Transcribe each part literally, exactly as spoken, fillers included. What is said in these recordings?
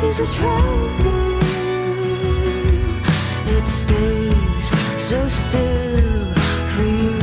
is a trouble. It stays so still for you.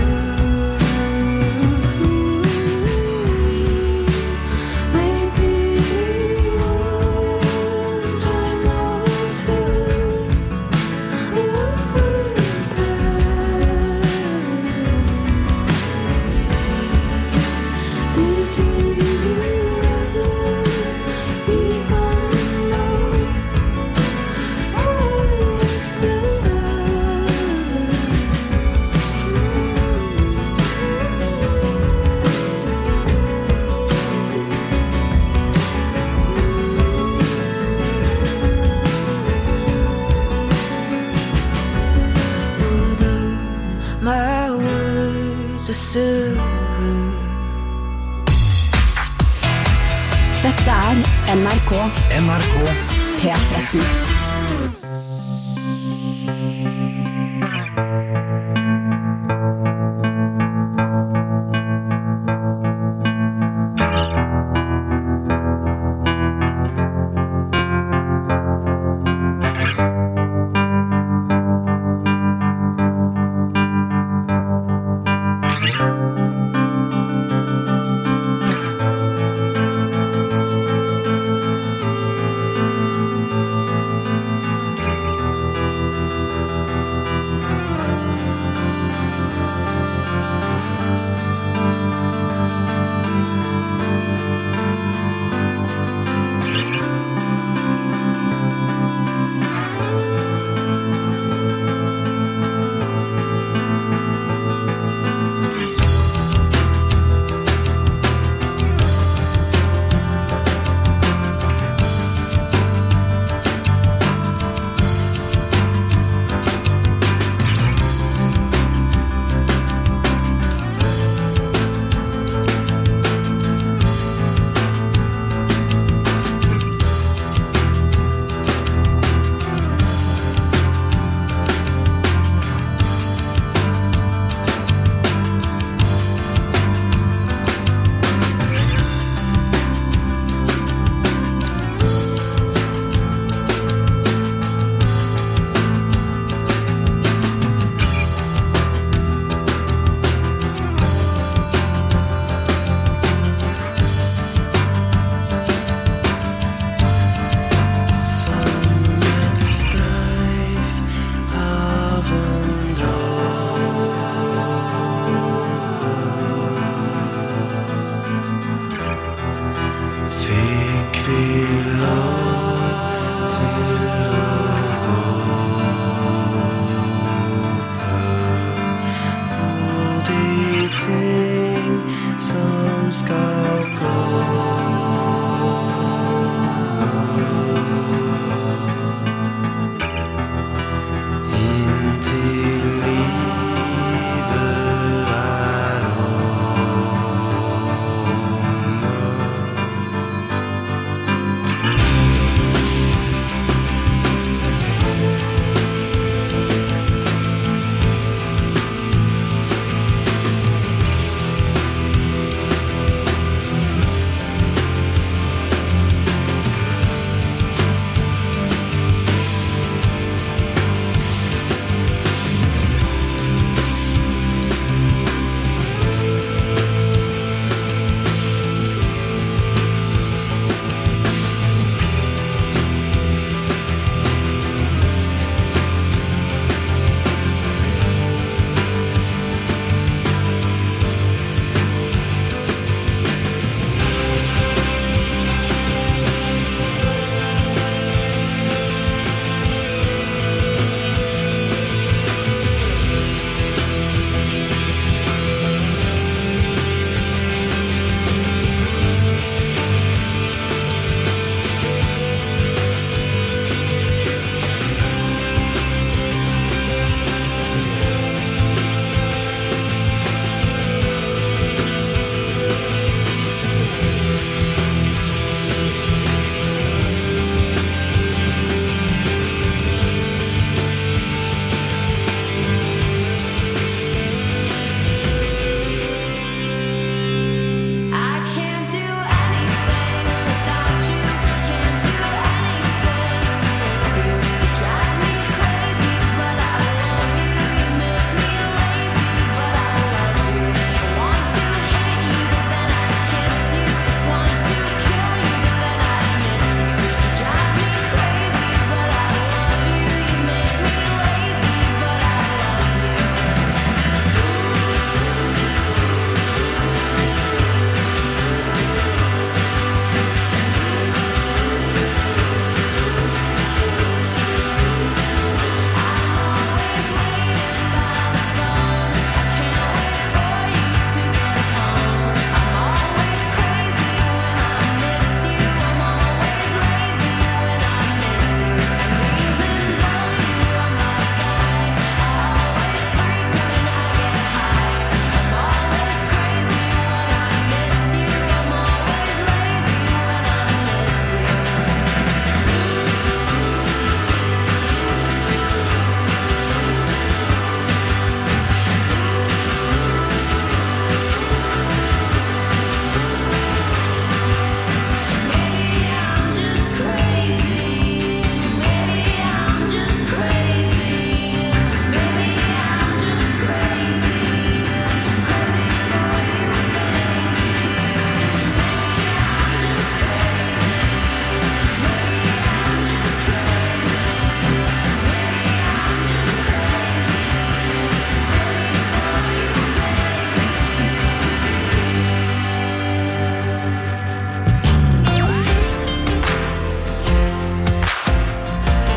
Dette er N R K N R K P tretten.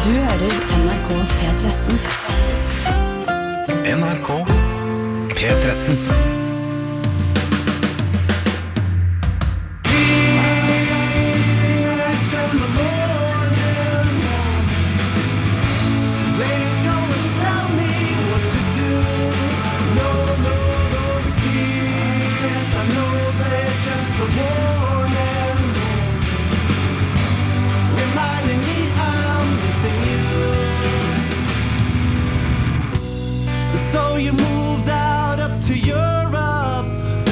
Du hører N R K P tretten. N R K P tretten. So you moved out up to Europe.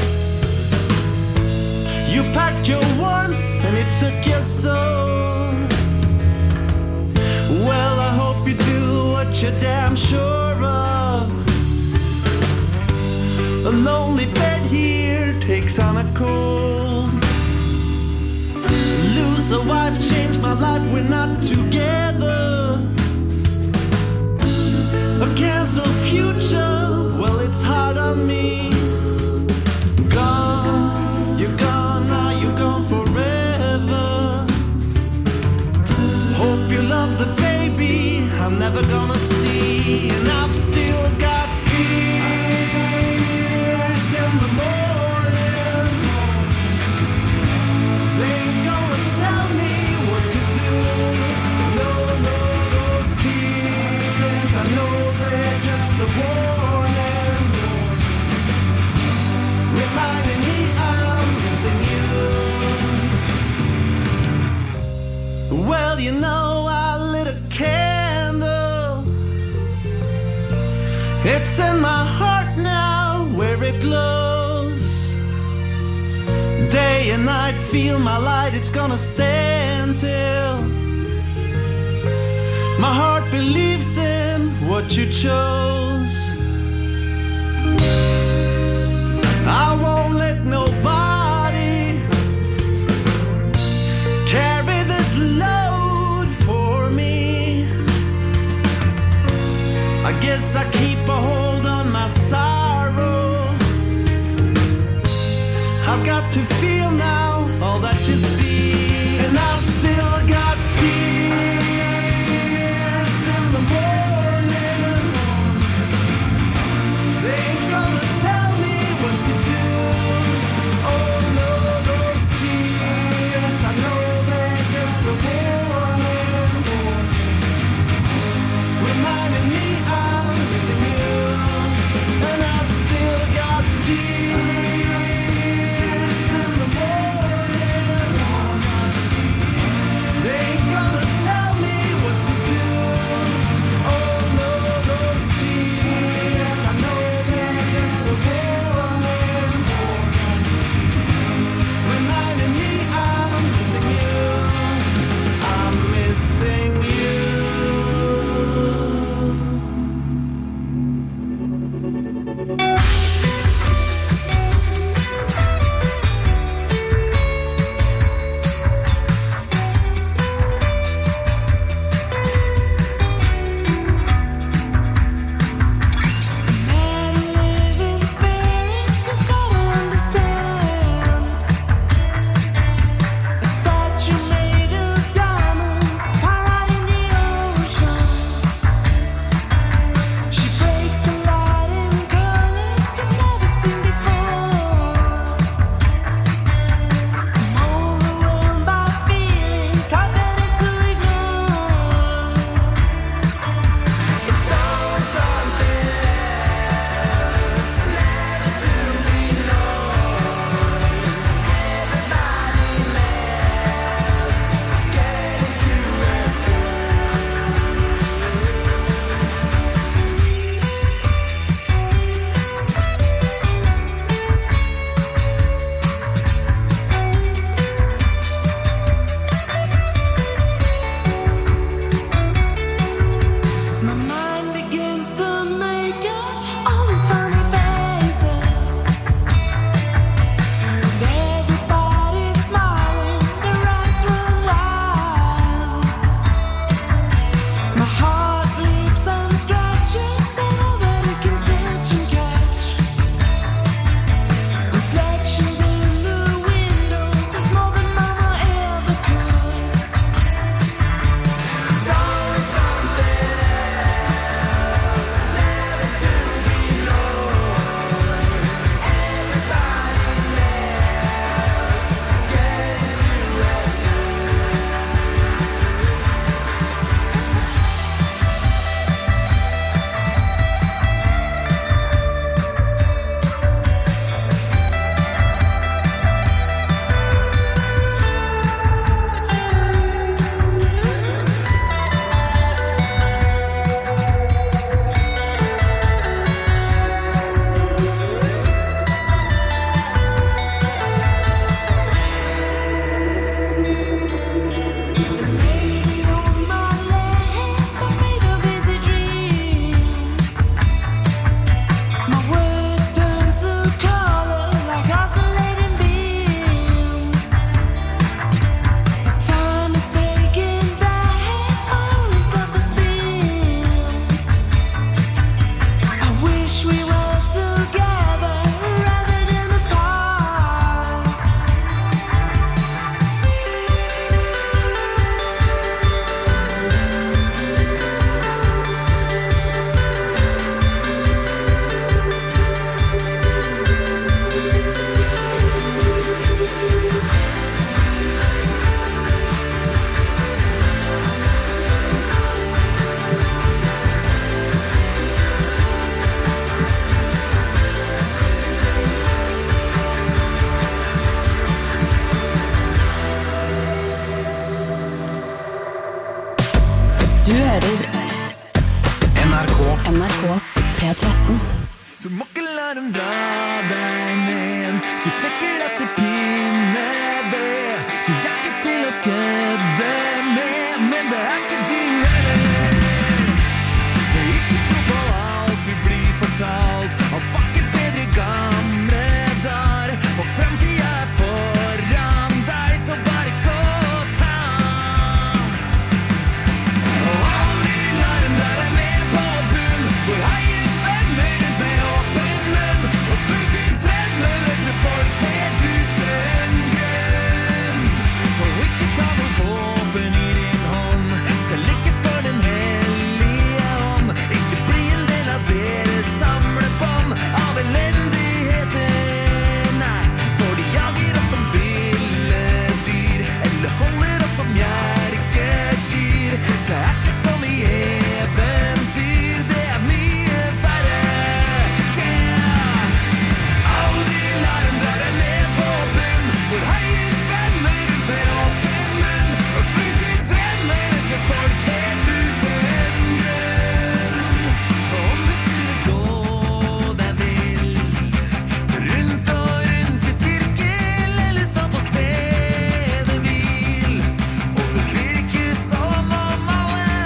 You packed your warmth and it took your soul. Well, I hope you do what you're damn sure of. A lonely bed here takes on a cold. Lose a wife, change my life, we're not together. A cancel future, well it's hard on me. Gone, you're gone, now you're gone forever. Hope you love the baby I'm never gonna see. And I've still got tears in the morning. They ain't gonna tell me what to do. No, no, those tears, I know they're just a warning, reminding me I'm missing you. Well, you know I lit a candle. It's in my heart now where it glows. Day and night, feel my light, it's gonna stand till my heart believes in what you chose. I won't let nobody carry this load for me. I guess I keep a hold on my sorrow. I've got to feel now all that you see. And I've still got tears in the morning. They ain't gonna tell me what to do. Oh no, those tears, I know they're just a warning, reminding me I'm missing you. And I still got tears in the Du hører N R K. N R K P tretten. Du må ikke la dem dra deg ned. Du trekker deg til pinneved. Du er ikke til å kødde med, men det er ikke du heller. Ikke tro på alt du blir fortalt. Alt var ikke bedre i gamle dager. Og fremtiden er foran deg, så bare gå og ta. Og aldri la dem dra deg ned på bunn, hvor heien svømmer rundt med åpen munn. Og slutt i drømmer etter folk helt uten grunn. Og ikke ta noe våpen i din hånd, selv ikke for den hellige ånd. Ikke bli en del av deres samlebånd av elendigheter. Nei, for de jager oss som ville dyr, eller holder oss som melkekyr. Det er ikke som i eventyr, det er mye verre. Yeah! Aldri la dem dra deg ned på bunn, hvor heien svømmer rundt med åpen munn. Og slutt i drømmer etter folk helt uten grunn. Og om det skulle gå deg vill, rundt og rundt i sirkel, eller stå på stedet hvil, og det virker som om alle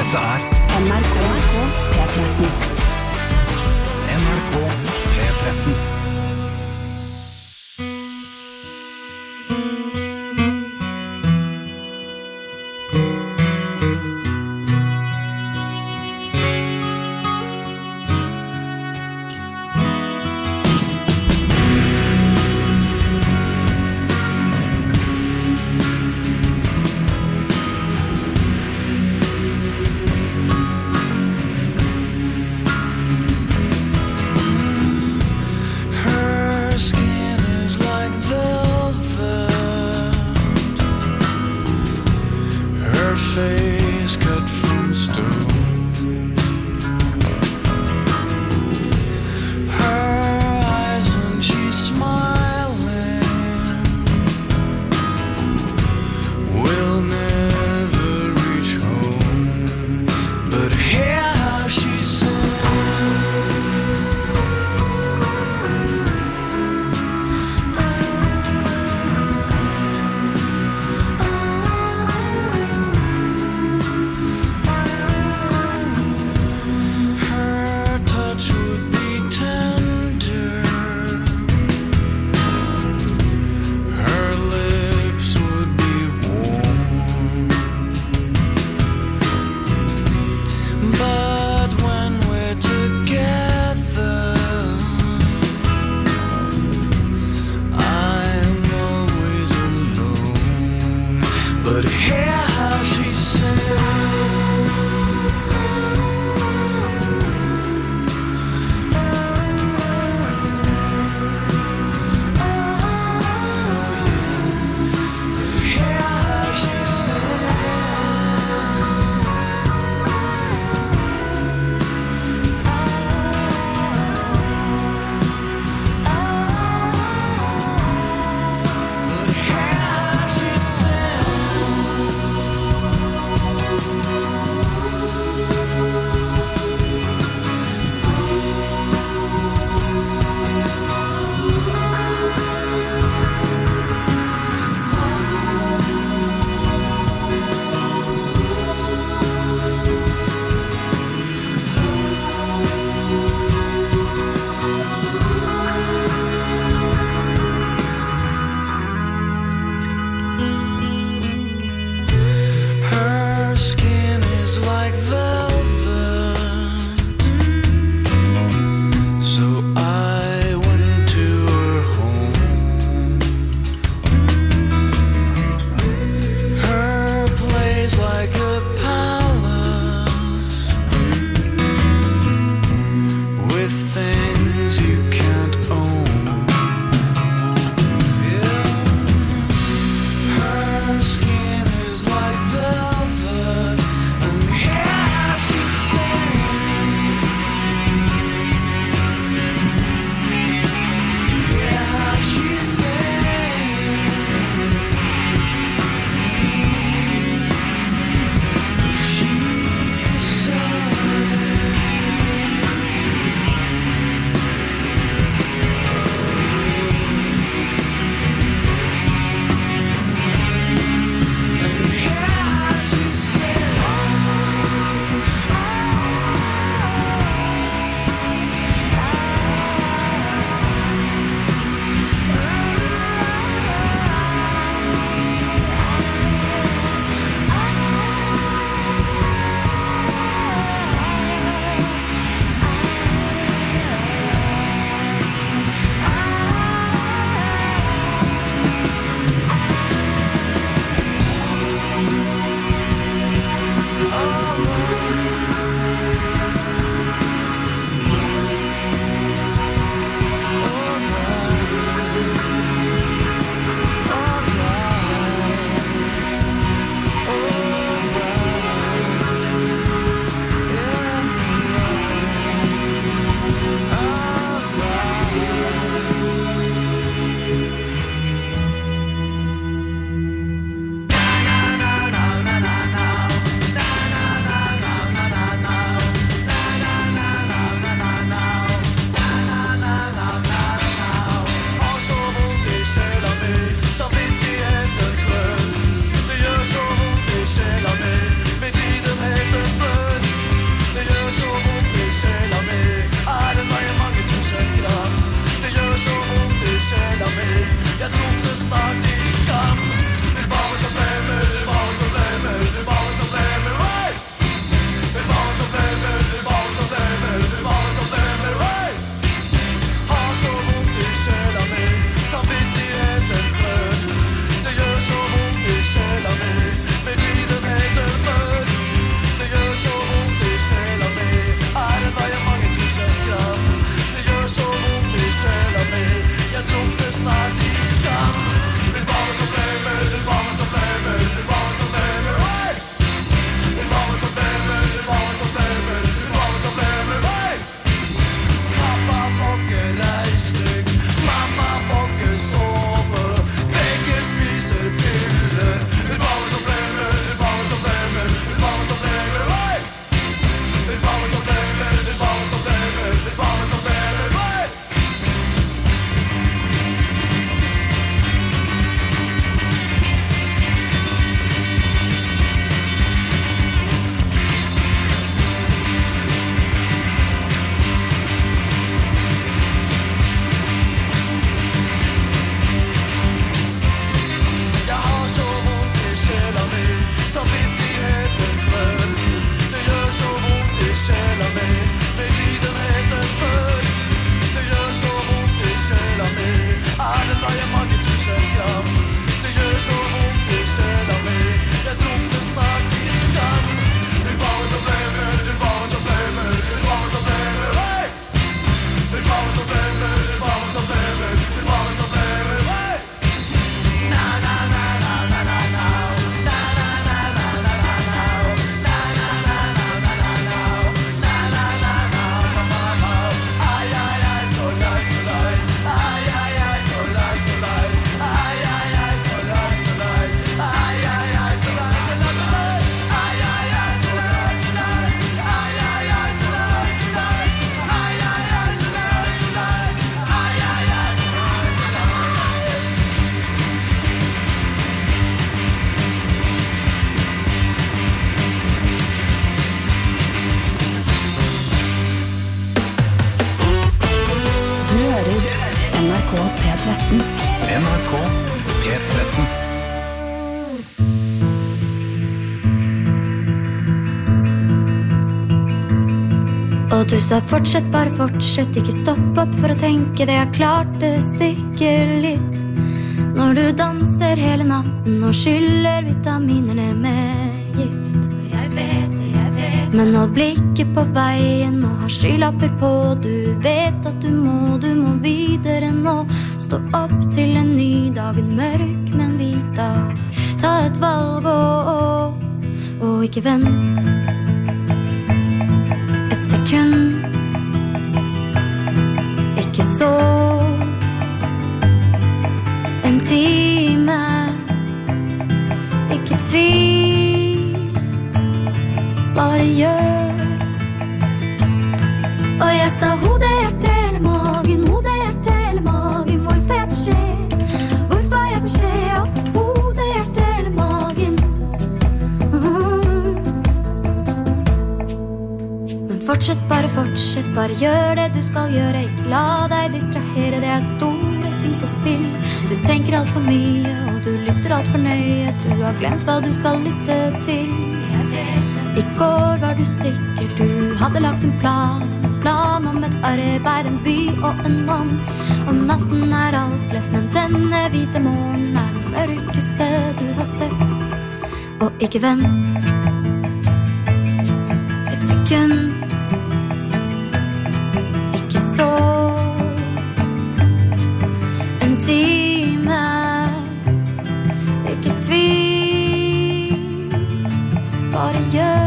Dette er N R K P tretten. N R K P tretten. But how she said snart i skam. Urbane problemer, urbane problemer, urbane problemer, oi! Urbane problemer, urbane problemer, urbane problemer, oi! Har så vondt i sjela mi, samvittigheten klør. Det gjør så vondt i sjela mi, medlidenheten bør. Det gjør så vondt i sjela mi, æren veier mange tusen gram. Det gjør så vondt i sjela mi, jeg drukner snart i skam. Urbane problemer, urbane problemer, urbane problemer, oi! Urbane problemer, urbane problemer, urbane problemer, oi! Pappa får ikke reisning, mamma får ikke sove, begge spiser piller. Urbane problemer, urbane problemer, urbane problemer, oi! Urbane problemer, urbane problemer, urbane problemer, oi! Jeg har så vondt i sjela mi, samvittigheten klør. Det gjør så vondt i sjela mi, medlidenheten bør. Det gjør så vondt i sjela mi, æren veier mange tusen gram. Det gjør så vondt i sjela mi, jeg drukner snart i skam. Urbane problemer, urbane problemer, urbane problemer, oi! Urbane problemer, urbane problemer, urbane problemer, oi! Na na na na na na na. Na na na na na na na. Na na na na na na na. Na na na na na na. Ai ai ai, så leit, så leit. Ai ai ai, så leit, så leit. Ai ai ai, så leit, så leit. Ai ai ai, så leit, så leit. Ai ai ai, så leit, så leit. Ai ai ai, så leit, så leit. Ai ai ai, så leit, så leit. Ai ai ai, så leit, så leit. Du hører N R K P tretten. N R K P tretten. Og du sa fortsett, bare fortsett, ikke stopp opp for å tenke det er klart det stikker litt. Når du danser hele natten og skyller vitaminerne med gift. Jeg vet det, jeg vet. Men hold blikket på veien og har skylapper på. Du vet at du må, du må videre nå. Stå opp til en ny dag, en mørk, men hvit dag. Ta et valg og, og, og ikke vent. Et sekund. Ikke sov. En time. Ikke tvil. Bare gjør. Og jeg sa hodet, hjerte eller magen, hodet, hjerte eller magen. Hvor får jeg beskjed? Hvor får jeg beskjed? Og hodet, hjerte eller magen. Mm. Men fortsett, bare fortsett, bare gjør det du skal gjøre. Ikke la deg distrahere, det er store ting på spill. Du tenker alt for mye, og du lytter alt for nøye. Du har glemt hva du skal lytte til. Jeg vet det. I går var du sikker, du hadde lagt en plan. En plan om et arbeid, en by og en mann. Og natten er alt lett, men denne hvite morgen er den mørkeste du har sett. Og ikke vent et sekund. Ikke sov. En time. Ikke tvil. Bare gjør.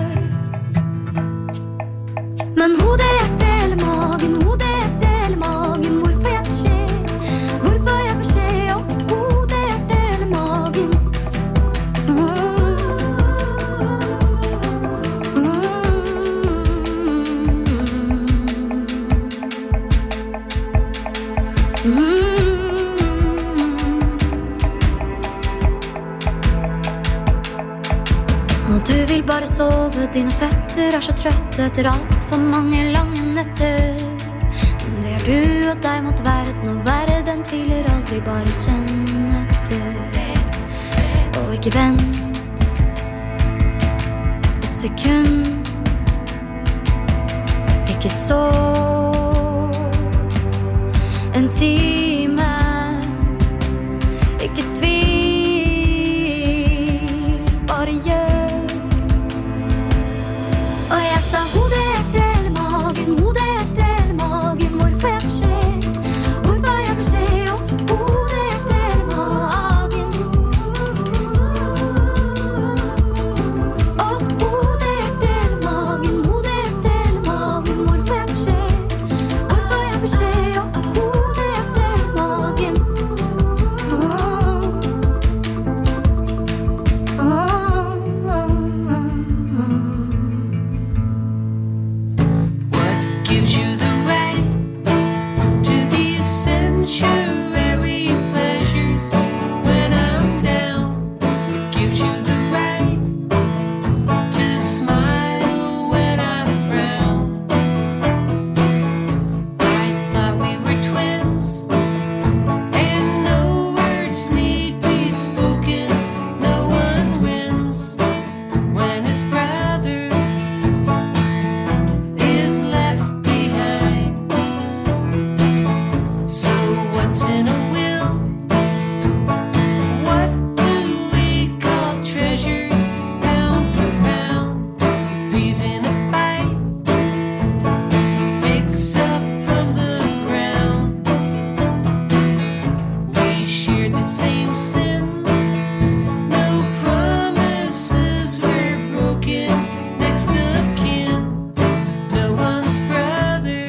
Men hodet, hjerte eller magen, hodet, hjerte eller magen. Hvor får jeg beskjed? Hvor får jeg beskjed? Og hodet, hjerte eller magen. Mm. Mm. Mm. Og du vil bare sove, dine føtter er så trøtte etter alt for mange lange netter. Men det er du og deg mot verden, og verden tviler aldri, bare kjenner Ikke vent et sekund. Ikke sov en time. Ikke tvil, bare gjør. Og jeg sa hodet etter eller magen, hodet etter eller magen. Hvor får jeg beskjed? Hvor får jeg beskjed? Og hodet etter eller magen. Og hodet etter eller magen, hodet etter eller magen. Hvor får jeg beskjed? Hvor får jeg beskjed? Og hodet etter eller magen. What gives you the right to these sanctuary pleasures when I'm down? What gives you the right to smile when I frown? I thought we were twins, and no words need be spoken. No one wins when his brother is left behind. So what's in a will? What do we call treasures? Pound for pound, peas in a fight, picks up from the ground. We shared the same sins. No promises were broken. Next of kin, no one's brother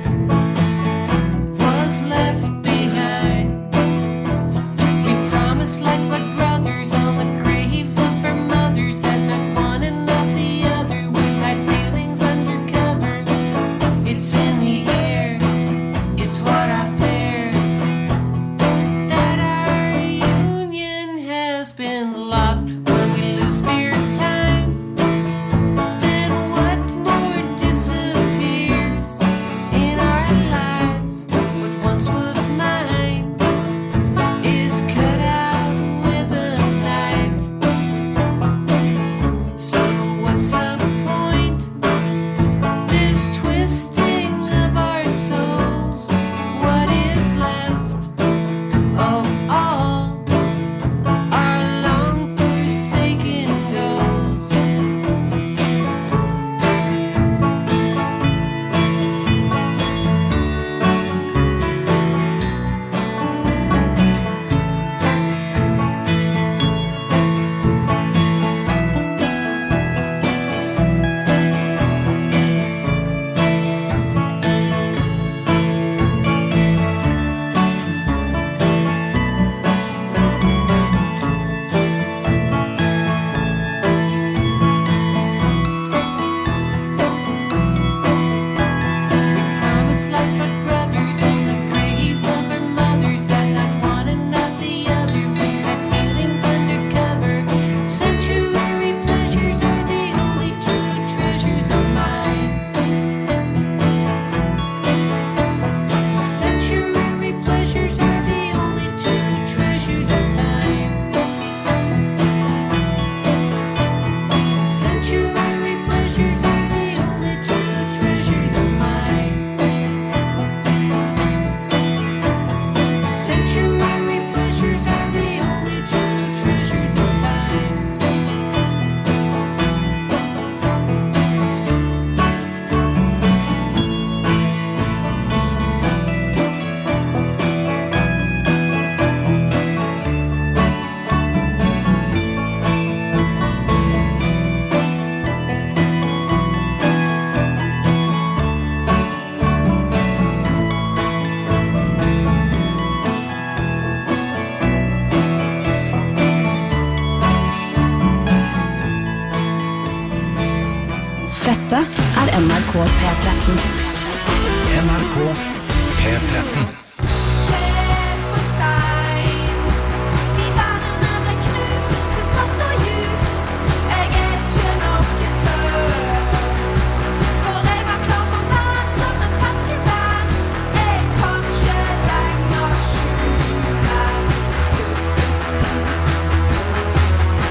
was left behind. We promised like what brothers on the graves of our mothers, that not one and not the other would hide feelings undercover. It's in the air, it's what I fear, that our union has been lost. When we lose spare time, then what more disappears in our lives? What once was mine is cut out with a knife. So what's the point? This twisting of our souls. What is left of all our long forsaken goals? We promised like what brothers on the graves of our mothers, that not one and not the other would hide feelings undercover. Sanctuary pleasures are the only true treasures of mine. Sanctuary pleasures are the only true treasures of time. Sanctuary pleasures are the only true treasures of mine. Sanctuary pleasures are the only true treasures of time. Dette er N R K P tretten. N R K P tretten. For seint. De bærene ble knust til saft og jus. Jeg er ikke noe tørst. For jeg var klar for vær som en ferske bær. Jeg kan ikke lenger skjule skuffelsen.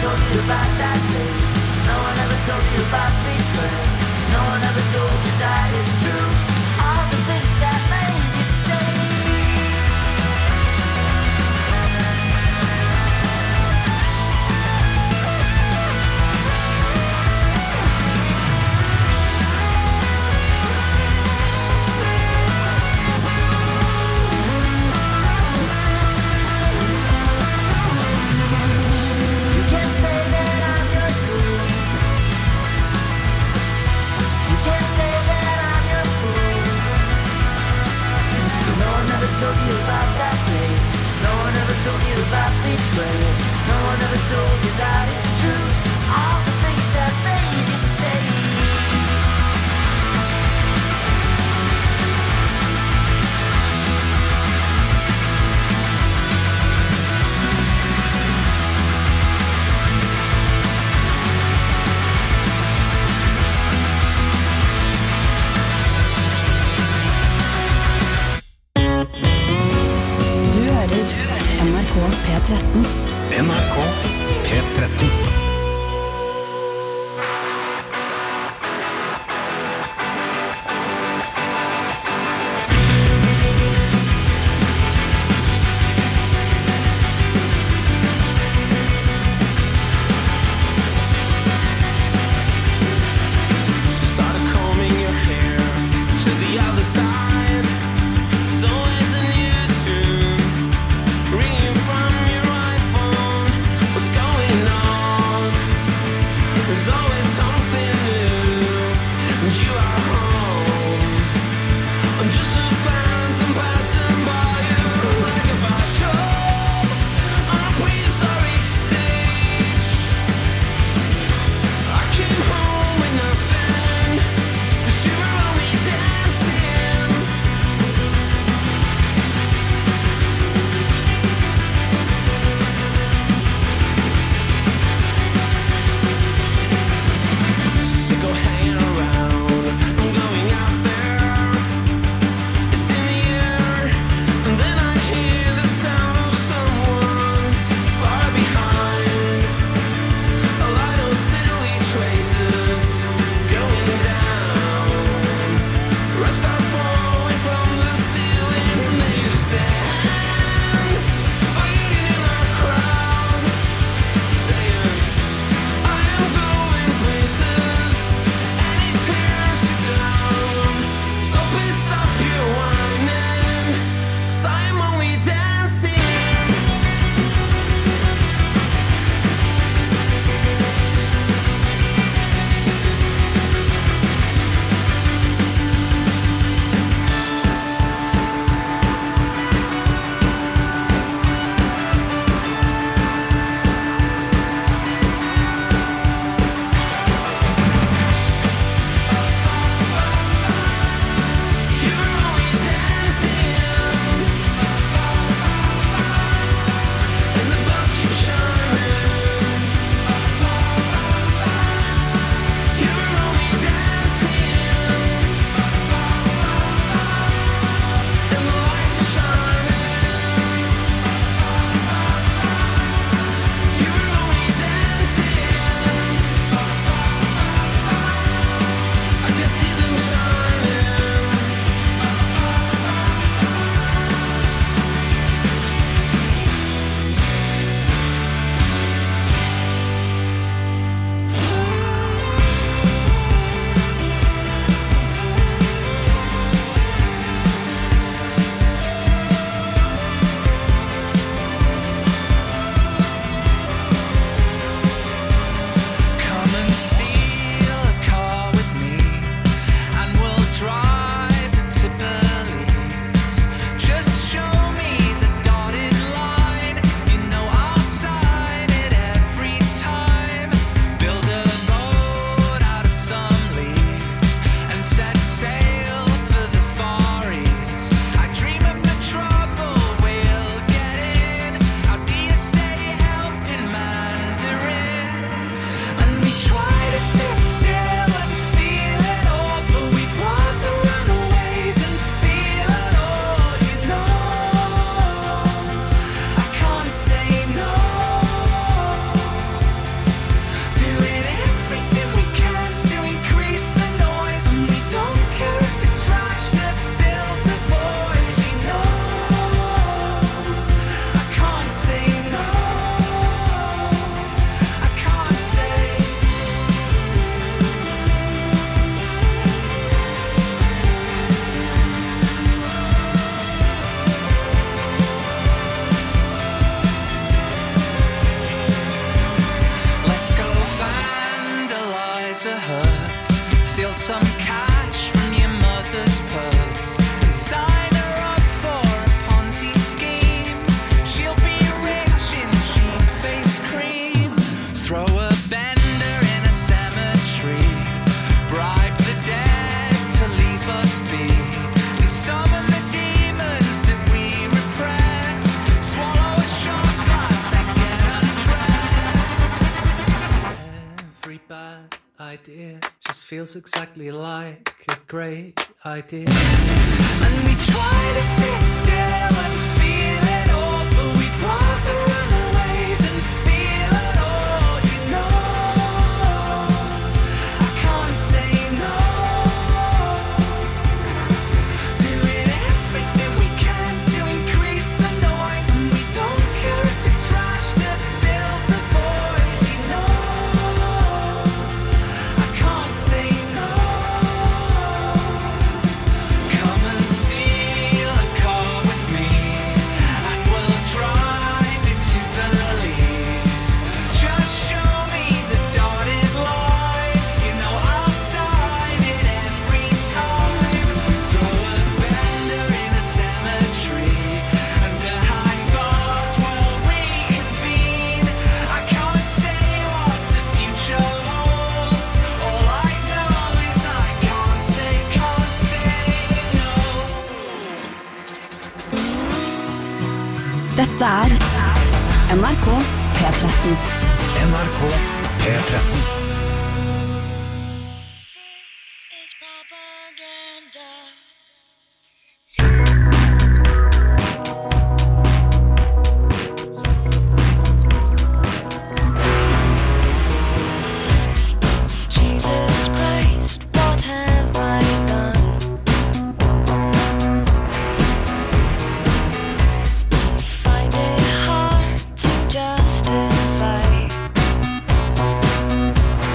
told you about that thing. No one ever told you about betrayal. No one ever told you that it's true. All the things that made you stay. You can't say that I'm your fool. You can't say that I'm your fool. is a hearse. Steal some cash from your mother's purse and sign her up for a Ponzi scheme. She'll be rich in cheap face cream. Throw a bender in a cemetery. Bribe the dead to leave us be. And summon the demons that we repress. Swallow a shot glass that get undressed. Every bad idea just feels exactly like a great idea. And we try to sit still and feel it all, but we'd rather run away than feel it all, you know. I can't say no. Doing everything we can to increase the noise, and we don't care if it's trash that fills the void, you know. I can't say no. Come and steal a car with me, and we'll drive into the leaves. Just show me the dotted line, you know I'll sign it every time. Throw a bender in a cemetery, and behind bars we'll reconvene. I can't say what the future holds. All I know is I can't say, can't say no. Dette er N R K P tretten. N R K P tretten. is propaganda. Jesus Christ, what have I done? Find it hard to justify.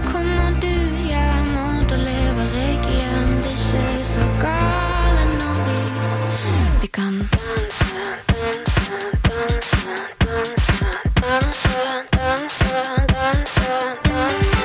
kommer du hjem, og da lever jeg igjen. Det er ikke så gale når vi Vi kan danse, danse, danse, danse, danse, danse, danse, danse.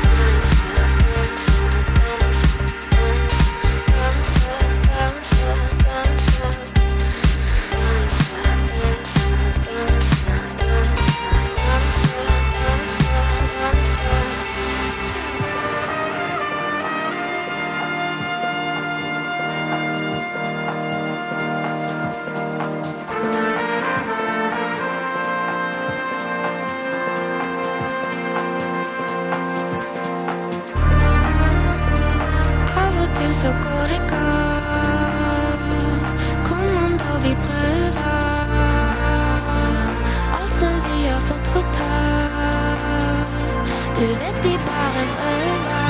Så går det galt. Kom an da vi prøver alt som vi har fått fortalt. Du vet de bare prøver.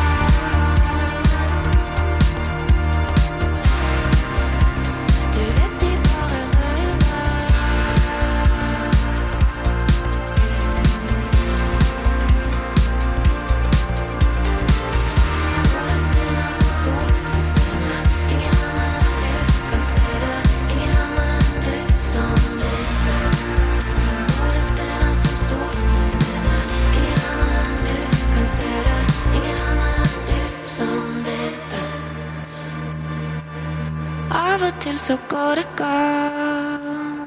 Du vet de bare prøver. Av og til så går det galt.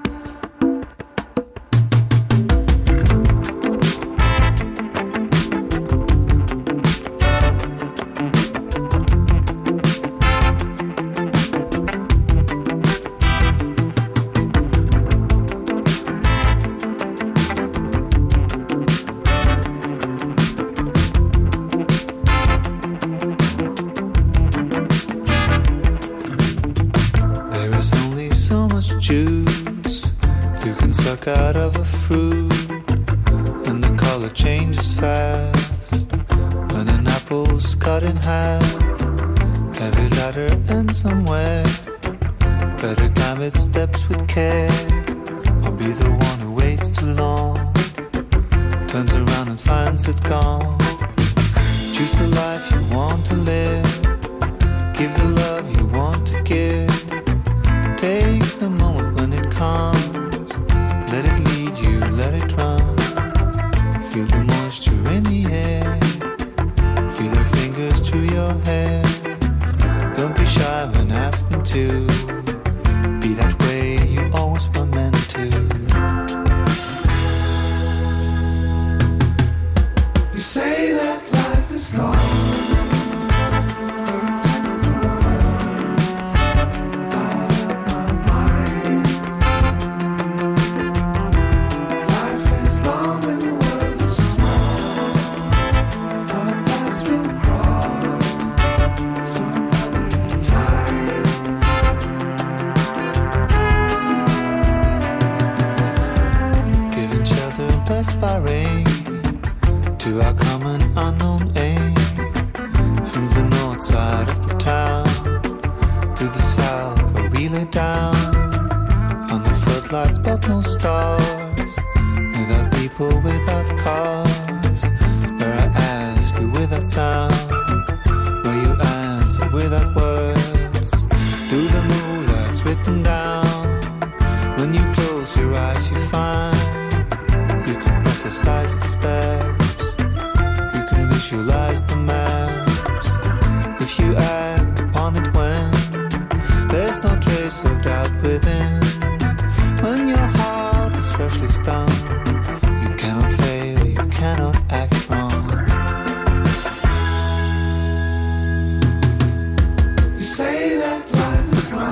Out of a fruit, and the color changes fast. When an apple's cut in half, every ladder ends somewhere. Better climb its steps with care, or be the one who waits too long, turns around and finds it gone. Choose the life you want to live, give the love you want to give. Take the moment when it comes, let it lead you, let it run. Feel the moisture in the air, feel her fingers through your hair. Don't be shy when asking to be that way you always were meant to. You say that life is long. By rain to our common unknown aim, from the north side of the town to the south where we lay down under floodlights but no stars, without people, without cars, where I ask you without sound, where you answer without words, do the move that's written down. When you close your eyes you find prophesize the steps, you can visualize the maps, if you act upon it when there's no trace of doubt within. When your heart is freshly stung, you cannot fail, you cannot act wrong. You say that life is wrong.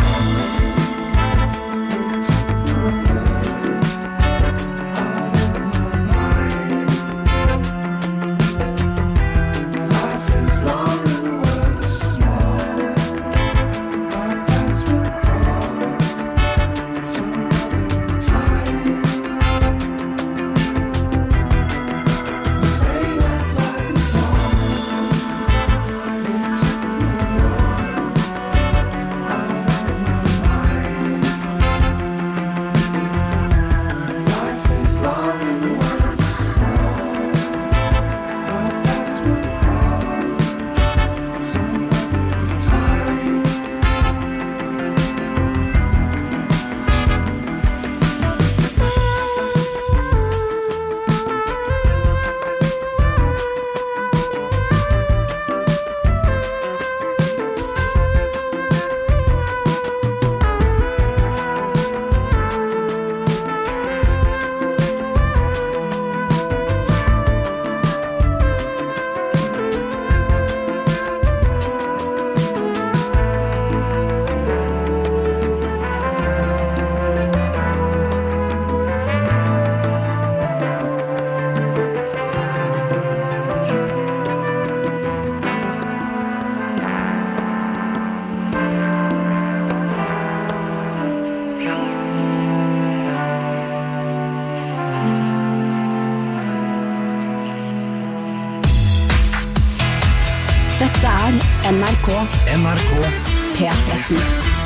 Dette er N R K N R K P tretten.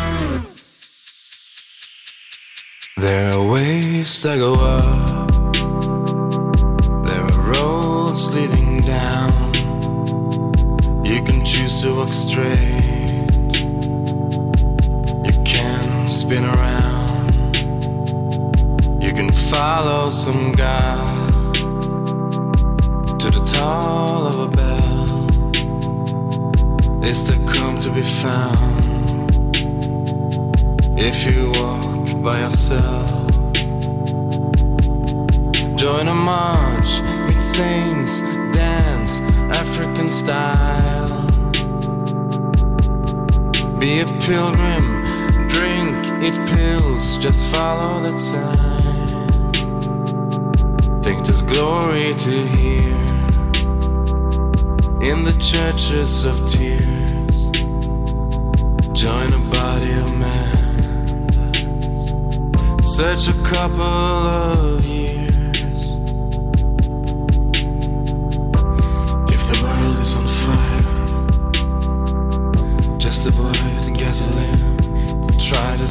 There are ways that go up, there are roads leading down. You can choose to walk straight, you can spin around, you can follow some guy to the toll of a bell. Is the calm to be found if you walk by yourself? Join a march, meet saints, dance African style. Be a pilgrim, drink, eat pills, just follow that sign. Think there's glory to hear in the churches of tears. Join a body of men, such a couple of years.